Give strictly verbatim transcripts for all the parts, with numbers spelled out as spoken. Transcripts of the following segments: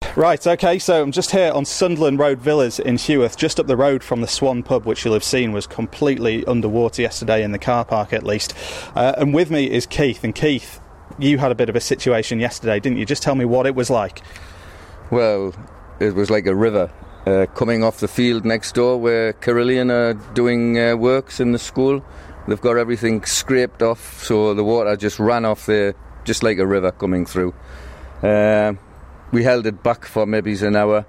Right, OK, so I'm just here on Sunderland Road Villas in Heworth, just up the road from the Swan pub, which you'll have seen was completely underwater yesterday, in the car park at least. Uh, and with me is Keith. And Keith, you had a bit of a situation yesterday, didn't you? Just tell me what it was like. Well, it was like a river uh, coming off the field next door where Carillion are doing uh, works in the school. They've got everything scraped off, so the water just ran off there, just like a river coming through. Uh, we held it back for maybe an hour,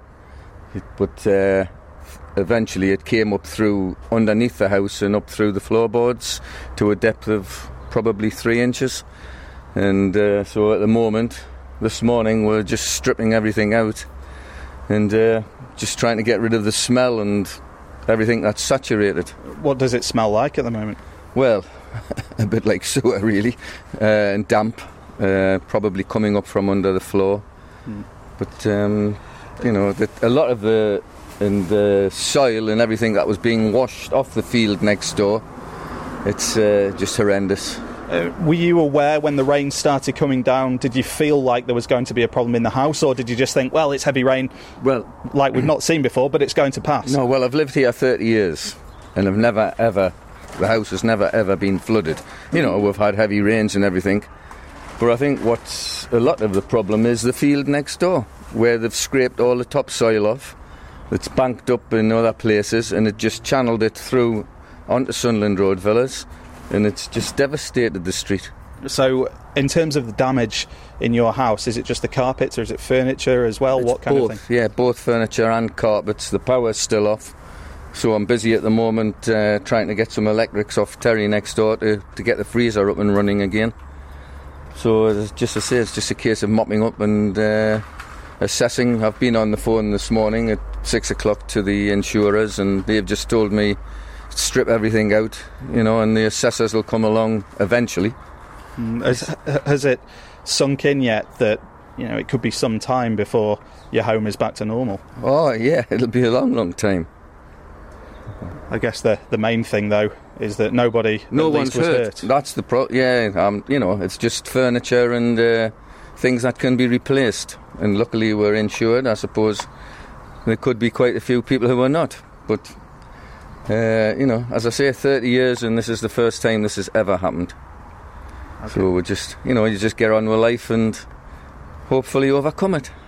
but uh, eventually it came up through underneath the house and up through the floorboards to a depth of probably three inches. And uh, so at the moment, this morning, we're just stripping everything out and uh, just trying to get rid of the smell and everything that's saturated. What does it smell like at the moment? Well, a bit like sewer, really, uh, and damp, uh, probably coming up from under the floor. Mm. But, um, you know, the, a lot of the, and the soil and everything that was being washed off the field next door, it's uh, just horrendous. Uh, were you aware when the rain started coming down? Did you feel like there was going to be a problem in the house, or did you just think, well, it's heavy rain, well, like we've not seen before, but it's going to pass? No, well, I've lived here thirty years, and I've never, ever, the house has never, ever been flooded. You know, we've had heavy rains and everything, but I think what's a lot of the problem is the field next door, where they've scraped all the topsoil off. It's banked up in other places, and it just channeled it through onto Sunderland Road Villas, and it's just devastated the street. So, in terms of the damage in your house, is it just the carpets or is it furniture as well? It's what kind both, of thing? Yeah, both furniture and carpets. The power's still off, so I'm busy at the moment uh, trying to get some electrics off Terry next door to, to get the freezer up and running again. So, it's just to say, it's just a case of mopping up and uh, assessing. I've been on the phone this morning at six o'clock to the insurers, and they've just told me strip everything out, you know, and the assessors will come along eventually. Mm, has, has it sunk in yet that, you know, it could be some time before your home is back to normal? Oh, yeah, it'll be a long, long time. I guess the the main thing, though, is that nobody no at one's least was hurt. hurt. That's the pro. Yeah, um, you know, it's just furniture and uh, things that can be replaced. And luckily, we're insured. I suppose there could be quite a few people who are not, but. Uh, you know, as I say, thirty years, and this is the first time this has ever happened. Okay. So we just, you know, you just get on with life and hopefully overcome it.